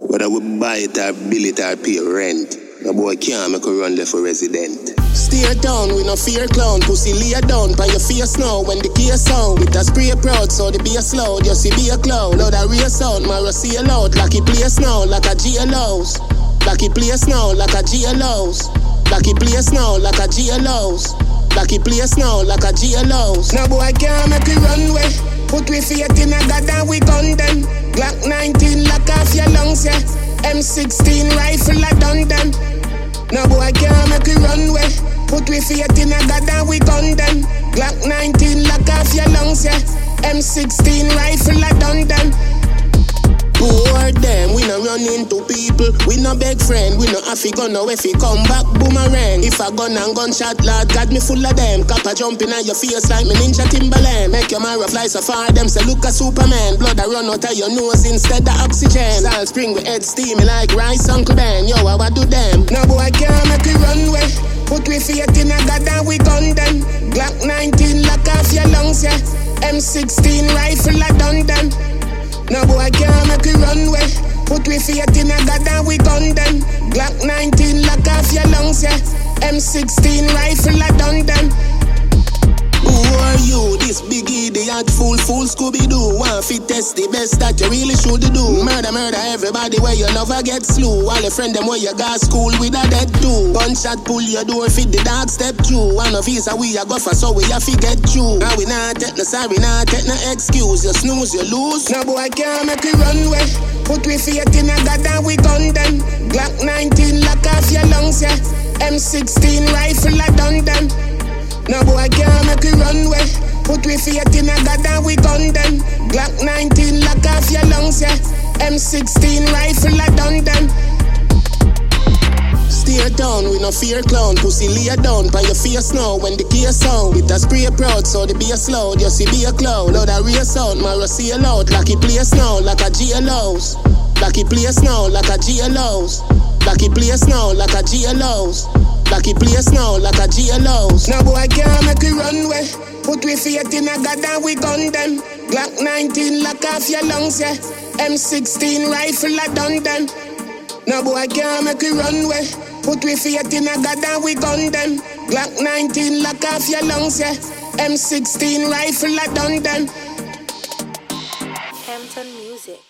Whether we buy it or bill it or pay rent, no boy can't make a run left for resident. Steer down, we no fear clown. Pussy lay down, by your face now. When the gear sound, with a spray proud, so the bass loud. You see be a cloud, loud a real sound. Mara see a loud, like he place now, like a GLOs. Like he place now, like a GLOs. Like he place now, like a GLOs. Like he place now, like a GLOs. No boy can't make we run way. Put we faith in a God and we gun them. Glock 19 lock off your lungs, yeah. M16 rifle I done them. No boy can't make we run way. Put we faith in a God and we gun them. Glock 19 lock off your lungs, yeah. M16 rifle I done them. Who are them? We no run into people. We no beg friend. We no have to go now if he come back boomerang. If a gun and gunshot lad got me full of them. Copper jumping on your face like me Ninja Timberland. Make your Mara fly so far them say look a Superman. Blood a run out of your nose instead of oxygen. Salt spring with head steamy like rice Uncle Ben. Yo, I do them. No boy can't make we run way. Put we faith in a God and we gun them. Glock 19 lock off your lungs, yeah. M16 rifle I done them. No boy can't make we run way. Put we faith in a God and we gun them. Glock 19 lock off your lungs, yeah. M16 rifle I done them. Who are you? This big idiot fool Scooby-Doo. Want fit test the best that you really should do. Murder everybody where you never get slew. All your friend them where you got school with a dead too. Gunshot pull your door fit the dog step through. One of these we a go for so we have to get through. Now we not take no sorry, not take no excuse. You snooze, you lose. No boy can't make we run way. Put we faith in a God and we gun them. Glock 19 lock off your lungs, yeah. M16 rifle I done them. No boy can't make we run way. Put we faith in a God and we gun them. Glock 19 lock off your lungs, yeah. M16 rifle I done them. Steer down, we no fear clown. Pussy lay down, by your face now. When the gear sound, with a spray proud, so the bass loud. You see be a cloud, loud a real sound. Mara see a loud, like he place now, like a GLOs. Like he place now, like a GLOs. Like he place now, like a GLOs. Like he place now, like a GLOs. No boy can't make we run way. Put we faith in a God and we gun them. Glock 19 lock off your lungs, yeah. M16 rifle I done them. No boy can't make we run way. Put we faith in a God and we gun them. Glock 19 lock off your lungs, yeah. M16 rifle I done them. Hampton Music.